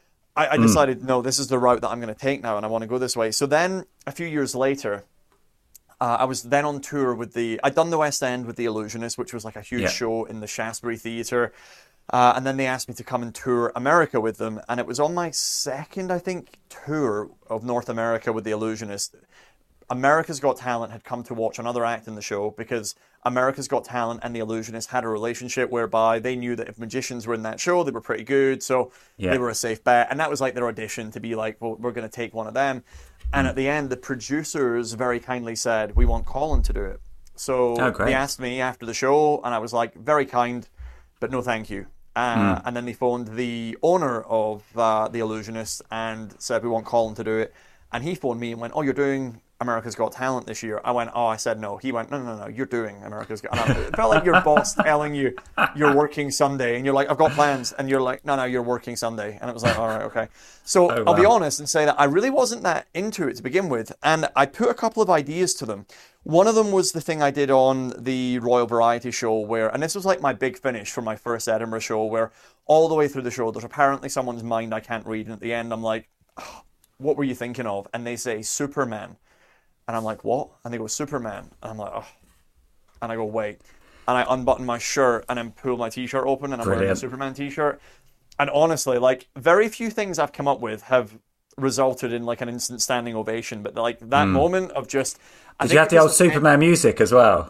I, I decided, mm. no, this is the route that I'm going to take now and I want to go this way. So then a few years later, uh, I was then on tour with the, I'd done the West End with The Illusionist, which was like a huge yeah. show in the Shaftesbury Theatre. Uh, and then they asked me to come and tour America with them. And it was on my second, I think, tour of North America with The Illusionist. America's Got Talent had come to watch another act in the show because America's Got Talent and The Illusionist had a relationship whereby they knew that if magicians were in that show, they were pretty good. So yeah. they were a safe bet. And that was like their audition to be like, well, we're going to take one of them. And mm. at the end, the producers very kindly said, we want Colin to do it. So oh, they asked me after the show and I was like, very kind, but no thank you. Uh, mm. And then they phoned the owner of uh, The Illusionist and said, we want Colin to do it. And he phoned me and went, oh, you're doing America's Got Talent this year. I went, oh, I said no. He went, no, no, no, you're doing America's Got Talent. It felt like your boss telling you you're working Sunday. And you're like, I've got plans. And you're like, no, no, you're working Sunday. And it was like, all right, okay. So oh, wow. I'll be honest and say that I really wasn't that into it to begin with. And I put a couple of ideas to them. One of them was the thing I did on the Royal Variety Show where, and this was like my big finish for my first Edinburgh show, where all the way through the show, there's apparently someone's mind I can't read. And at the end, I'm like, oh, what were you thinking of? And they say, Superman. And I'm like, what? And they go, Superman. And I'm like, oh. And I go, wait. And I unbutton my shirt and then pull my t-shirt open and I'm Brilliant. wearing a Superman t-shirt. And honestly, like, very few things I've come up with have resulted in like an instant standing ovation. But like that mm. moment of just... I Did think you have the old Superman end, music as well?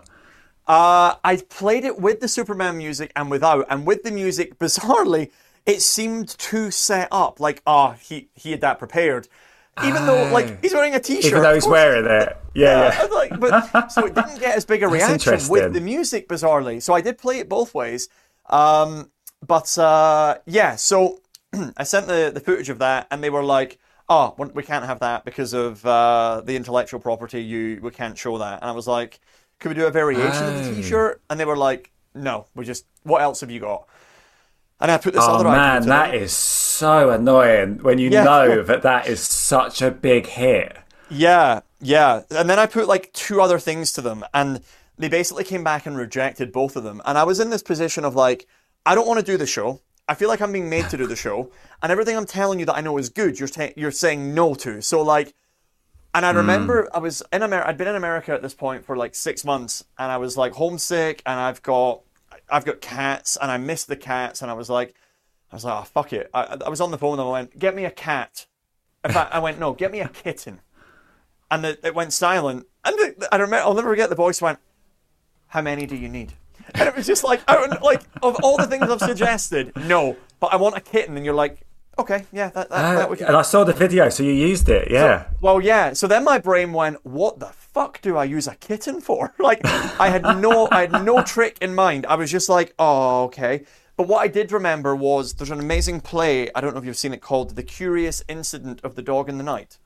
Uh, I played it with the Superman music and without. And with the music, bizarrely, it seemed too set up. Like, oh, he, he had that prepared. Even though, like, he's wearing a t-shirt. Even though he's wearing it. Yeah, yeah. yeah. Like, but, so it didn't get as big a reaction with the music, bizarrely. So I did play it both ways. Um, but, uh, yeah, so I sent the, the footage of that, and they were like, oh, we can't have that because of uh, the intellectual property. You We can't show that. And I was like, could we do a variation oh. of the t-shirt? And they were like, no, we just, what else have you got? And I put this oh, other man, idea that them. is so annoying when you yeah. know that that is such a big hit. Yeah, yeah. And then I put like two other things to them and they basically came back and rejected both of them. And I was in this position of like, I don't want to do the show. I feel like I'm being made to do the show. And everything I'm telling you that I know is good, you're, ta- you're saying no to. So like, and I remember mm. I was in America, I'd been in America at this point for like six months and I was like homesick and I've got, I've got cats and I missed the cats and I was like, I was like, oh, fuck it. I, I was on the phone and I went, get me a cat. In fact, I went, no, get me a kitten. And the, it went silent. And the, I remember, I'll never forget the voice went, how many do you need? And it was just like, I, like of all the things I've suggested, no. But I want a kitten, and you're like, okay, yeah, that, that, Uh, that we can. and I saw the video, so you used it, yeah. So, well, yeah. So then my brain went, what the fuck do I use a kitten for? Like, I had no, I had no trick in mind. I was just like, oh, okay. But what I did remember was there's an amazing play. I don't know if you've seen it, called "The Curious Incident of the Dog in the Night."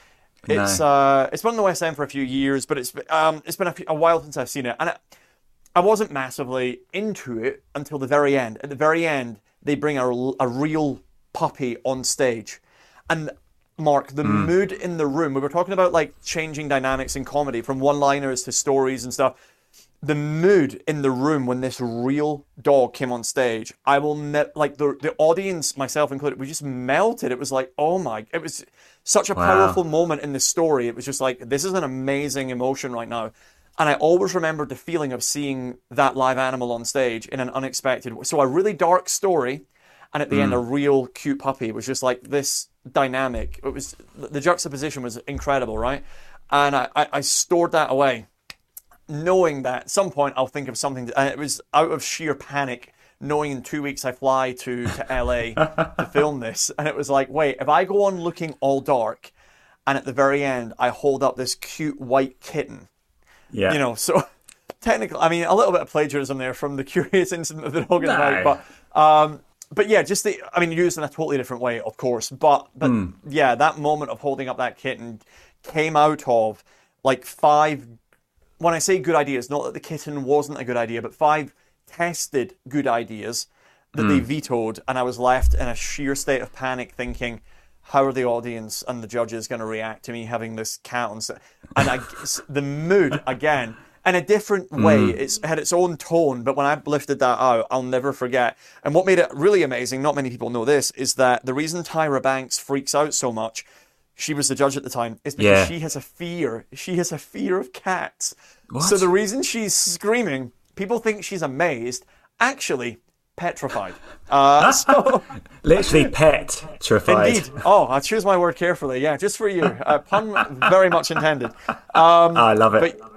It's No. uh, it's been on the West End for a few years, but it's um, it's been a, few, a while since I've seen it, and I, I wasn't massively into it until the very end. At the very end, they bring a, a real puppy on stage, and Mark, the Mm. mood in the room. We were talking about like changing dynamics in comedy from one-liners to stories and stuff. The mood in the room when this real dog came on stage, I will ne- like the the audience, myself included, we just melted. It was like, oh my, it was such a Wow. powerful moment in the story. It was just like, this is an amazing emotion right now. And I always remembered the feeling of seeing that live animal on stage in an unexpected way. So a really dark story, and at the end, a real cute puppy. It was just like this dynamic. It was, the juxtaposition was incredible, right? And I, I, I stored that away, knowing that at some point I'll think of something. To, and it was out of sheer panic, knowing in two weeks I fly to, to L A to film this. And it was like, wait, if I go on looking all dark, and at the very end I hold up this cute white kitten, Yeah. you know, so technically, I mean, a little bit of plagiarism there from The Curious Incident of the Dog in the No. Night, but um, but yeah, just the, I mean, used in a totally different way, of course, but but yeah, that moment of holding up that kitten came out of like five. When I say good ideas, not that the kitten wasn't a good idea, but five tested good ideas that they vetoed, and I was left in a sheer state of panic, thinking, how are the audience and the judges going to react to me having this cat on set? And I, the mood, again, in a different way, it's had its own tone, but when I lifted that out, I'll never forget. And what made it really amazing, not many people know this, is that the reason Tyra Banks freaks out so much, she was the judge at the time, is because Yeah. she has a fear. She has a fear of cats. What? So the reason she's screaming, people think she's amazed, actually petrified. Uh, so, Literally petrified. indeed. Oh, I choose my word carefully. Yeah, just for you. Uh, pun very much intended. Um, I love it. but,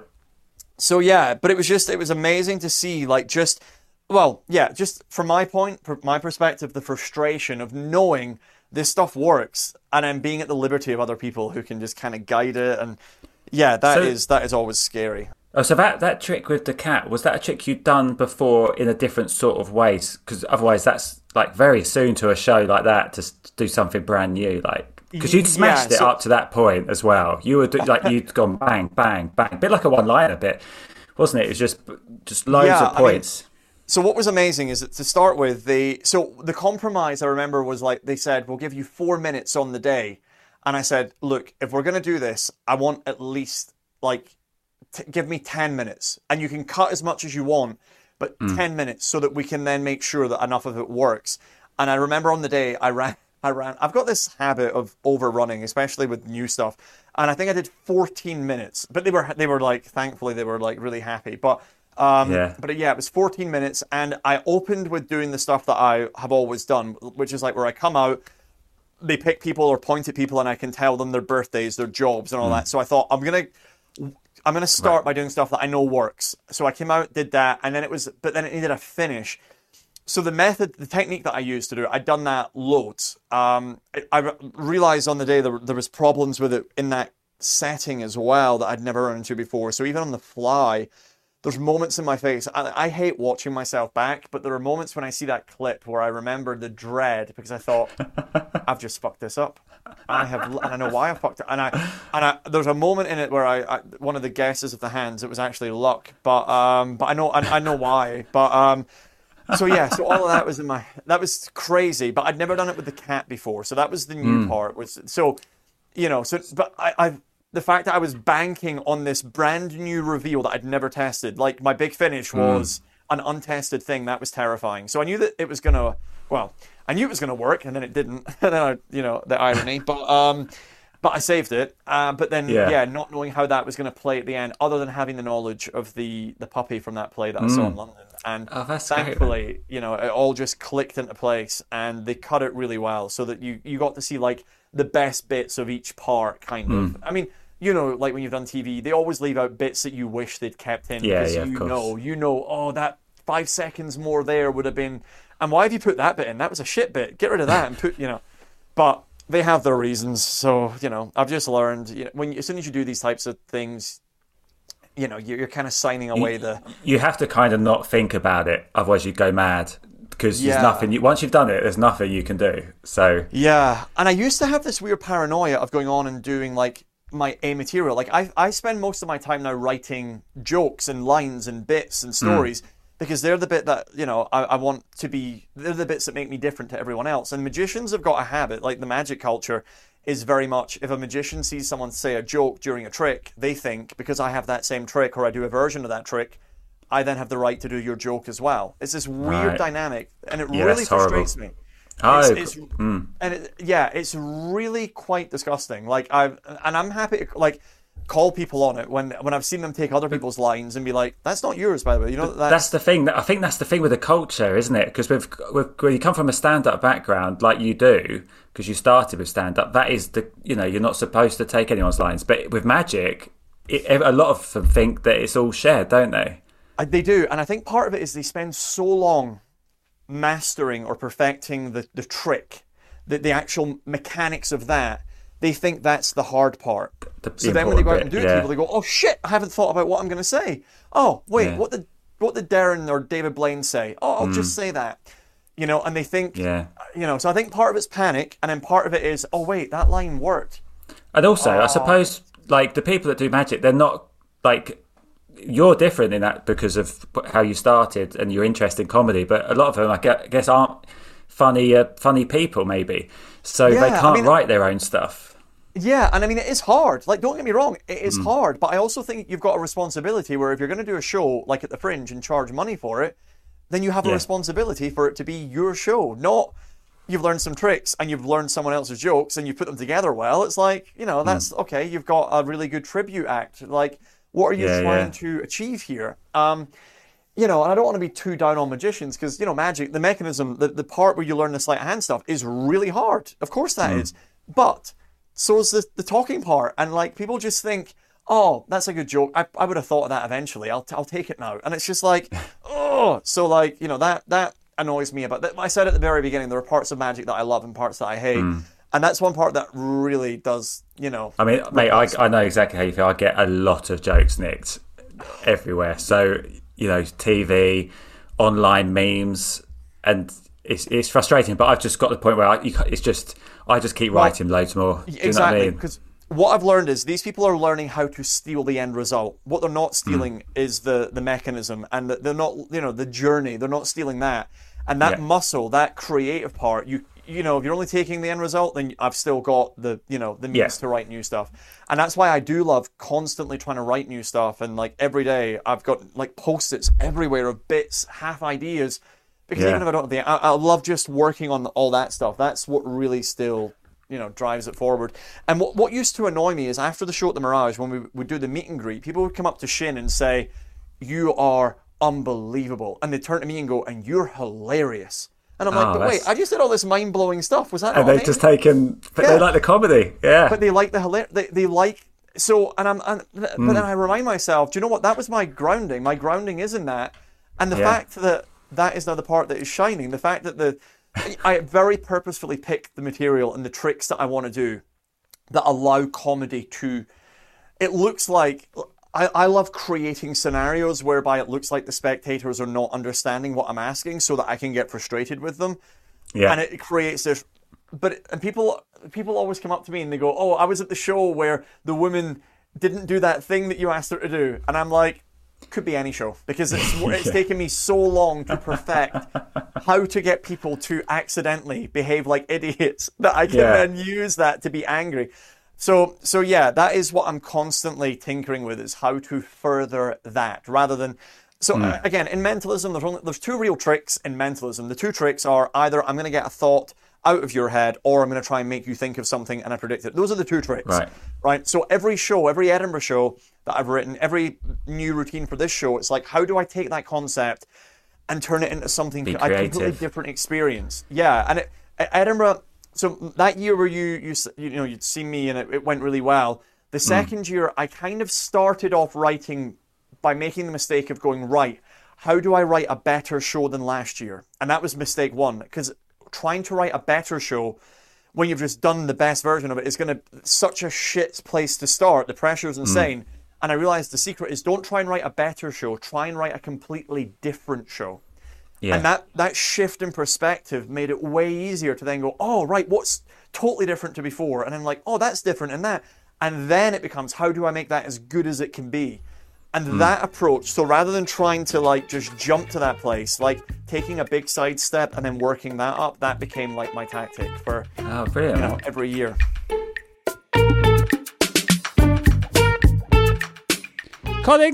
so yeah, but it was just, it was amazing to see, like, just, well, yeah, just from my point, from my perspective, the frustration of knowing this stuff works, and then being at the liberty of other people who can just kind of guide it, and yeah, that is So- that is always scary. Oh, so that, that trick with the cat, was that a trick you'd done before in a different sort of ways? Because otherwise that's like very soon to a show like that to s- do something brand new. Like, because you'd smashed Yeah, it so- up to that point as well. You were do- like, you'd gone bang, bang, bang. A bit like a one-liner bit, wasn't it? It was just, just loads Yeah, of I mean, points. So what was amazing is that to start with, they so the compromise I remember was like, they said, we'll give you four minutes on the day. And I said, look, if we're going to do this, I want at least like, t- give me ten minutes, and you can cut as much as you want, but ten minutes so that we can then make sure that enough of it works. And I remember on the day I ran, I ran, I've got this habit of overrunning, especially with new stuff. And I think I did fourteen minutes, but they were, they were like, thankfully they were like really happy. But Um, Yeah. But yeah, it was fourteen minutes, and I opened with doing the stuff that I have always done, which is like where I come out, they pick people or point at people, and I can tell them their birthdays, their jobs, and all that. So I thought I'm gonna, I'm gonna start by doing stuff that I know works. So I came out, did that, and then it was, but then it needed a finish. So the method, the technique that I used to do it, I'd done that loads. Um, I, I re- realized on the day there, there was problems with it in that setting as well that I'd never run into before. So even on the fly, there's moments in my face. I, I hate watching myself back, but there are moments when I see that clip where I remember the dread because I thought, I've just fucked this up. I have, and I know why I fucked it. And I, and I, there's a moment in it where I, I, one of the guesses of the hands, it was actually luck, but um, but I know, I, I know why. But um, so yeah, so all of that was in my, that was crazy. But I'd never done it with the cat before, so that was the new Mm. part. Was so, you know, so but I, I've. The fact that I was banking on this brand new reveal that I'd never tested, like my big finish was an untested thing, that was terrifying. So I knew that it was gonna, well, I knew it was gonna work, and then it didn't. And then I, you know, the irony. But um, but I saved it. Uh, but then Yeah. yeah. not knowing how that was gonna play at the end, other than having the knowledge of the the puppy from that play that I saw in London, and Oh, that's great, thankfully, you know, it all just clicked into place, and they cut it really well, so that you you got to see like the best bits of each part, kind of. I mean, you know, like when you've done T V, they always leave out bits that you wish they'd kept in. Yeah, because yeah, of you course. know, you know, oh, that five seconds more there would have been, and why have you put that bit in? That was a shit bit. Get rid of that and put, you know, but they have their reasons. So, you know, I've just learned, you know, when as soon as you do these types of things, you know, you're, you're kind of signing away you, the... You have to kind of not think about it, otherwise you go mad. Because Yeah. there's nothing, you, once you've done it, there's nothing you can do. So Yeah, and I used to have this weird paranoia of going on and doing, like, my A material. Like, I I spend most of my time now writing jokes and lines and bits and stories, because they're the bit that, you know, I, I want to be... They're the bits that make me different to everyone else. And magicians have got a habit, like the magic culture, is very much, if a magician sees someone say a joke during a trick, they think, because I have that same trick or I do a version of that trick, I then have the right to do your joke as well. It's this weird Right. dynamic, and it Yeah, really that's horrible. frustrates me. Oh, It's, it's, and it, yeah, it's really quite disgusting. Like I've, and I'm happy to like call people on it when when I've seen them take other people's lines and be like, "That's not yours, by the way." You know, that's, that's the thing. That I think that's the thing with the culture, isn't it? Because with, with, when you come from a stand-up background like you do, because you started with stand-up, that is the, you know, you're not supposed to take anyone's lines. But with magic, it, a lot of them think that it's all shared, don't they? I, they do, and I think part of it is they spend so long mastering or perfecting the, the trick, the, the actual mechanics of that, they think that's the hard part. The So then when they go out and important do bit, it to yeah. people, they go, oh shit, I haven't thought about what I'm going to say. Oh, wait, Yeah. what did what did Darren or David Blaine say? Oh, I'll just say that. You know, and they think, Yeah. you know, so I think part of it's panic, and then part of it is, oh wait, that line worked. And also, I suppose, like, the people that do magic, they're not, like, you're different in that because of how you started and your interest in comedy, but a lot of them, I gue- guess, aren't funny uh, funny people, maybe. So Yeah, they I can't mean- write their own stuff. Yeah, and I mean, it is hard. Like, don't get me wrong, it Hmm. is hard, but I also think you've got a responsibility where if you're going to do a show like at the Fringe and charge money for it, then you have a Yeah. responsibility for it to be your show, not you've learned some tricks and you've learned someone else's jokes and you put them together well. It's like, you know, that's Hmm. okay, you've got a really good tribute act. Like, what are you Yeah, trying yeah. to achieve here? Um, you know, and I don't want to be too down on magicians because, you know, magic, the mechanism, the, the part where you learn the sleight of hand stuff is really hard. Of course that Hmm. is. But so is the, the talking part. And, like, people just think, oh, that's a good joke. I, I would have thought of that eventually. I'll, I'll take it now. And it's just like, oh. So, like, you know, that, that annoys me about that. I said at the very beginning, there are parts of magic that I love and parts that I hate. And that's one part that really does, you know. I mean, mate, I, I know exactly how you feel. I get a lot of jokes nicked everywhere. So, you know, T V, online memes, and it's it's frustrating. But I've just got to the point where I, you, ca- it's just I just keep writing loads more. Do you know what I Exactly, mean? because what I've learned is these people are learning how to steal the end result. What they're not stealing is the the mechanism, and that they're not, you know, the journey. They're not stealing that, and that Yeah. muscle, that creative part. You you know, if you're only taking the end result, then I've still got the you know the means Yeah. to write new stuff, and that's why I do love constantly trying to write new stuff. And like every day, I've got like post-its everywhere of bits, half ideas. Because Yeah. even if I don't have the, I, I love just working on all that stuff. That's what really still, you know, drives it forward. And what what used to annoy me is after the show at the Mirage, when we would do the meet and greet, people would come up to Shin and say, "You are unbelievable," and they turn to me and go, "And you're hilarious." And I'm like, Oh, "But wait, that's- I just did all this mind blowing stuff. Was that And not they've just amazing?" taken. But Yeah. they like the comedy. Yeah. But they like the hilar- they they like so, and I'm and, but Hmm. then I remind myself, do you know what? That was my grounding. My grounding is in that, and the Yeah. fact that that is now the part that is shining. The fact that the I very purposefully pick the material and the tricks that I want to do that allow comedy to. It looks like. I, I love creating scenarios whereby it looks like the spectators are not understanding what I'm asking, so that I can get frustrated with them. Yeah. And it creates this, but and people people always come up to me and they go, "Oh, I was at the show where the woman didn't do that thing that you asked her to do," and I'm like, could be any show because it's it's Yeah. taken me so long to perfect how to get people to accidentally behave like idiots that I can Yeah. then use that to be angry. So so yeah, that is what I'm constantly tinkering with, is how to further that rather than. So uh, again, in mentalism, there's only there's two real tricks in mentalism. The two tricks are either I'm going to get a thought out of your head, or I'm going to try and make you think of something and I predict it. Those are the two tricks. Right. Right. So every show, every Edinburgh show that I've written, every new routine for this show, it's like, how do I take that concept and turn it into something Be a completely creative. different experience? Yeah. And it, at Edinburgh, so that year where you you s- you know you'd seen me and it, it went really well. The second mm. year, I kind of started off writing by making the mistake of going, right, how do I write a better show than last year? And that was mistake one, because trying to write a better show when you've just done the best version of it is going to such a shit place to start. The pressure is insane. Mm. And I realized the secret is don't try and write a better show. Try and write a completely different show. Yeah. And that, that shift in perspective made it way easier to then go, oh, right, what's totally different to before? And I'm like, oh, that's different in that. And then it becomes, how do I make that as good as it can be? And mm. that approach, so rather than trying to like just jump to that place, like taking a big sidestep and then working that up, that became like my tactic for oh, brilliant. You know, every year. Colin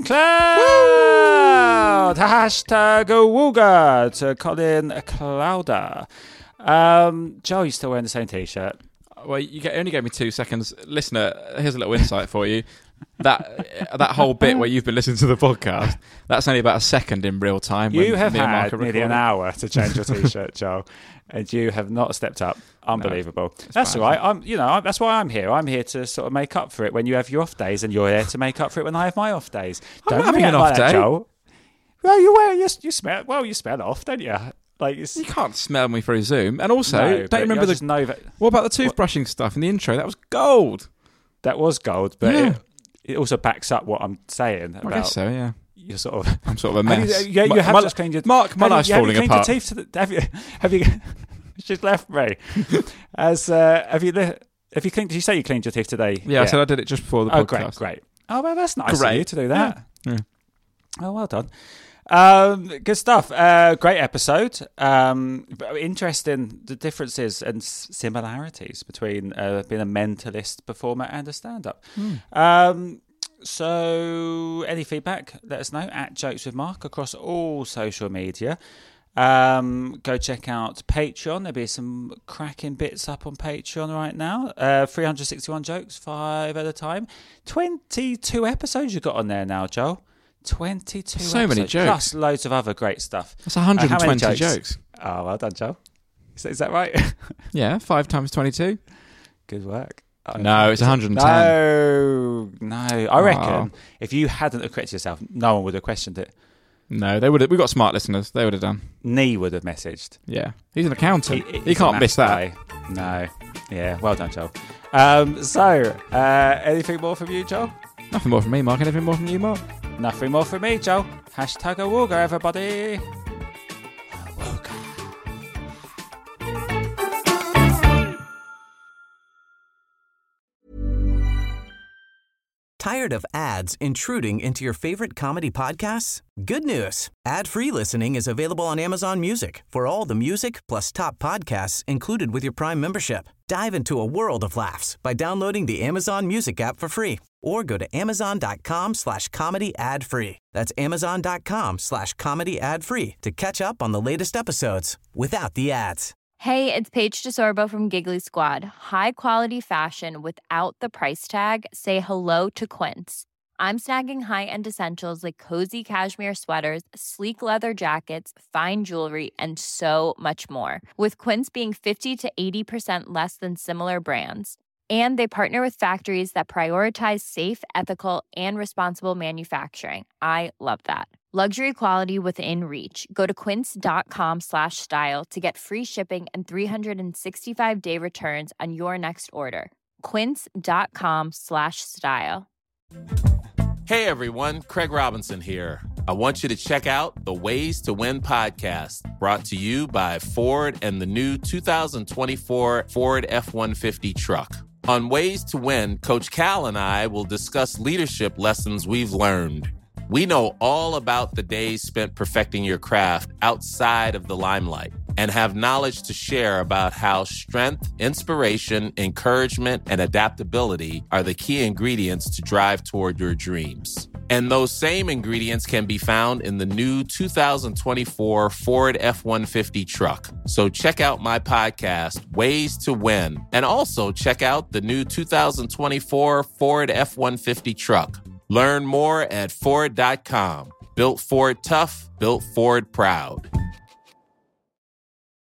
Cloud! Hashtag Wooga to Colin Clouder. Um, Joe, you still wearing the same t-shirt? Well, you get, only gave me two seconds. Listener, here's a little insight for you. That that whole bit where you've been listening to the podcast, that's only about a second in real time. You have had nearly an hour to change your t-shirt, Joel, and you have not stepped up. Unbelievable. No, that's all right. I'm, you know, that's why I'm here. I'm here to sort of make up for it when you have your off days, and you're here to make up for it when I have my off days. I'm Don't having an off like day, that, Joel. Well, you wear you, you smell well. You smell off, don't you? Like you can't smell me through Zoom. And also, no, don't remember the. Know that, what about the toothbrushing what? stuff in the intro? That was gold. That was gold, but. Yeah. It, It also backs up what I'm saying about. I guess so, yeah. You're sort of. I'm sort of a mess. Have you, you, you have my, just cleaned your. Mark, my life's falling have you apart. Your teeth to the, have you? Have you? She's left me. As uh, have you? Have you cleaned? Did you say you cleaned your teeth today? Yeah, yeah. I said I did it just before the oh, podcast. Oh, great, great. Oh, well, that's nice great. of you to do that. Yeah. Yeah. Oh, well done. Um, good stuff. Uh, great episode. Um, interesting the differences and similarities between uh, being a mentalist performer and a stand-up. Mm. Um, so, any feedback? Let us know at Jokes with Mark across all social media. Um, go check out Patreon. There'll be some cracking bits up on Patreon right now. Uh, three hundred sixty-one jokes, five at a time. twenty-two episodes you got on there now, Joel. twenty-two so episodes, many jokes. Plus loads of other great stuff. That's one hundred twenty uh, jokes? jokes. Oh, well done, Joel. Is that, is that right? Yeah, five times twenty-two. Good work. Oh, no, it's one hundred ten. No, no. I reckon oh. if you hadn't have corrected yourself, no one would have questioned it. No, they would have. We've got smart listeners. They would have done. Nee would have messaged. Yeah. He's an accountant. He, he can't miss that. Guy. No. Yeah, well done, Joel. Um, so, uh, anything more from you, Joel? Nothing more from me, Mark. Anything more from you, Mark? Nothing more from me, Joel. Hashtag Awooga, everybody. Awooga. Tired of ads intruding into your favorite comedy podcasts? Good news. Ad-free listening is available on Amazon Music for all the music plus top podcasts included with your Prime membership. Dive into a world of laughs by downloading the Amazon Music app for free or go to amazon.com slash comedy ad free. That's amazon.com slash comedy ad free to catch up on the latest episodes without the ads. Hey, it's Paige DeSorbo from Giggly Squad. High quality fashion without the price tag. Say hello to Quince. I'm snagging high-end essentials like cozy cashmere sweaters, sleek leather jackets, fine jewelry, and so much more. With Quince being fifty to eighty percent less than similar brands. And they partner with factories that prioritize safe, ethical, and responsible manufacturing. I love that. Luxury quality within reach. Go to quince.com slash style to get free shipping and three sixty-five day returns on your next order. Quince.com slash style. Hey everyone, Craig Robinson here. I want you to check out the Ways to Win podcast, brought to you by Ford and the new two thousand twenty-four Ford F one fifty truck. On Ways to Win, Coach Cal and I will discuss leadership lessons we've learned. We know all about the days spent perfecting your craft outside of the limelight and have knowledge to share about how strength, inspiration, encouragement, and adaptability are the key ingredients to drive toward your dreams. And those same ingredients can be found in the new two thousand twenty-four Ford F one fifty truck. So check out my podcast, Ways to Win, and also check out the new two thousand twenty-four Ford F one fifty truck. Learn more at Ford dot com. Built Ford tough, built Ford proud.